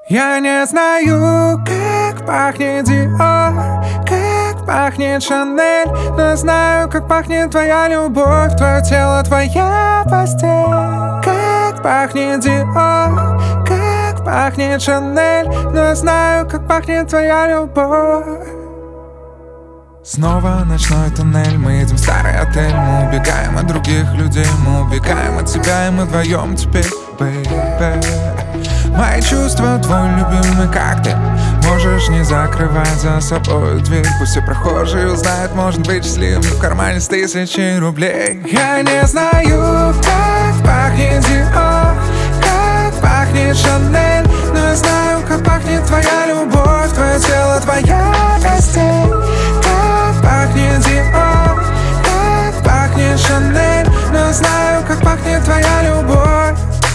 Я не знаю, как пахнет Диор, как пахнет Шанель, но знаю, как пахнет твоя любовь, твое тело, твоя постель. Как пахнет Диор, как пахнет Шанель, но знаю, как пахнет твоя любовь. Снова ночной туннель, мы едем в старый отель. Мы убегаем от других людей, мы убегаем от себя, и мы вдвоем теперь, бэйбэ. Мои чувства, твой любимый коктейль. Можешь не закрывать за собой дверь, пусть все прохожие узнают, может быть счастливым в кармане с 1000 рублей. Я не знаю, как пахнет Диор, как пахнет Шанель, но я знаю, как пахнет твоя любовь, твое тело, твоя постель. Как пахнет Диор, как пахнет Шанель, но знаю, как пахнет твоя любовь.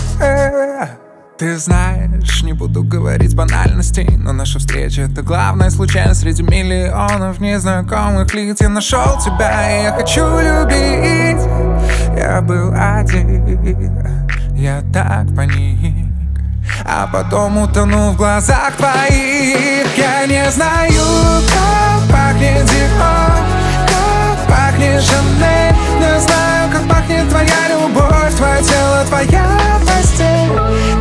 Ты знаешь, не буду говорить банальностей, но наша встреча — это главная случайность среди миллионов незнакомых лиц. Я нашел тебя, и я хочу любить. Я был один, я так паник, а потом утонул в глазах твоих. Я не знаю, как пахнет Диор, как пахнет Шанель, но я знаю, как пахнет твоя любовь, твое тело, твоя постель.